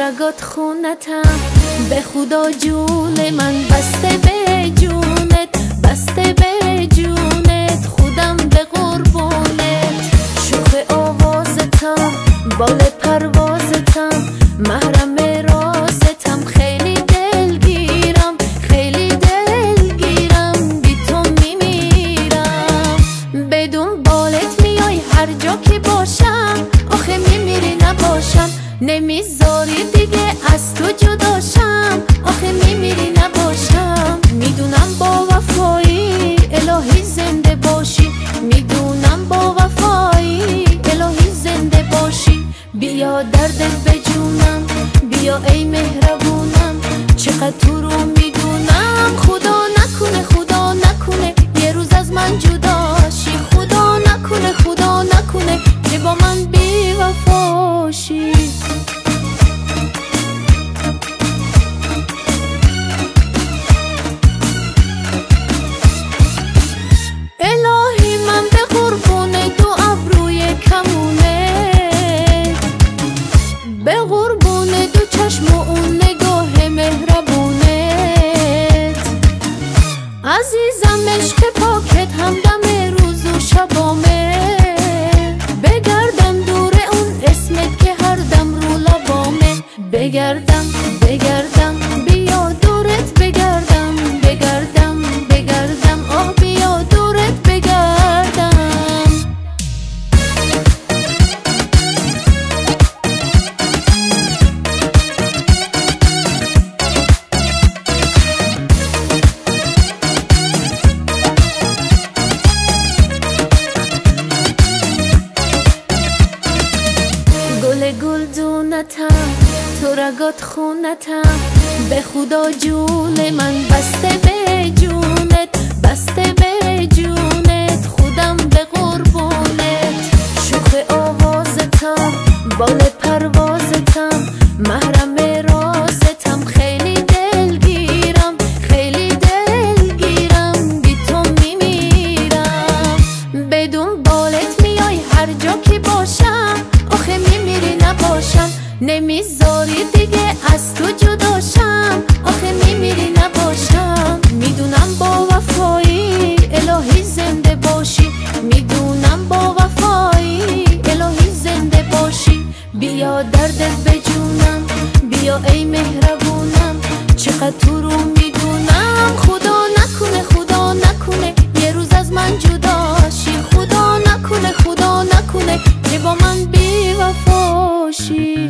رگات خونتم، به خدا جون من بسته به جونت، بسته به جونت، خودم به قربونت. شوخ آوازتم، بال پروازتم، محرم رازتم، خیلی دلگیرم، خیلی دلگیرم، بی تو میمیرم. بدون بالت میای هر جا که باشم، آخه میمیری نباشم، نمیذاری دیگه از تو جداشم، آخه میمیری نباشم. میدونم با وفایی الهی زنده باشی، میدونم با وفایی الهی زنده باشی. بیا دردت به جونم، بیا ای مهربونم، چقدر تو رو میدونم. خدا نکنه، خدا نکنه یه روز از من جدا شی، خدا نکنه، خدا نکنه که با من بی وفاشی. الهی من به قربون دو ابروی کمونه، به قربون دو چشم و اون نگاه مهربونت. عزیزم عشق پاکت همدم روز و شبامه، بگردم دور اون اسمت که هر دم رو لبامه. بگردم بگردم بیا دورت بگردم، بگردم بگردم آه بیا دورت بگردم. گل گلدونتم، تو رگات خونتم، به خدا جون من بسته به جونت، بسته به جونت، خودم به قربونت. شوخ آوازتم، بال پروازتم، محرم رازتم، خیلی دلگیرم، خیلی دلگیرم، بی تو میمیرم. بدون بالت میای هر جا که باشم، آخه میمیری نباشم، نمیذاری دیگه از تو جداشم، آخه میمیری نباشم. میدونم با وفایی الهی زنده باشی، میدونم با وفایی الهی زنده باشی. بیا دردت به جونم، بیا ای مهربونم، چقدر تو رو میدونم. خدا نکنه، خدا نکنه یه روز از من جدا شی، خدا نکنه، خدا نکنه که با من بی وفاشی.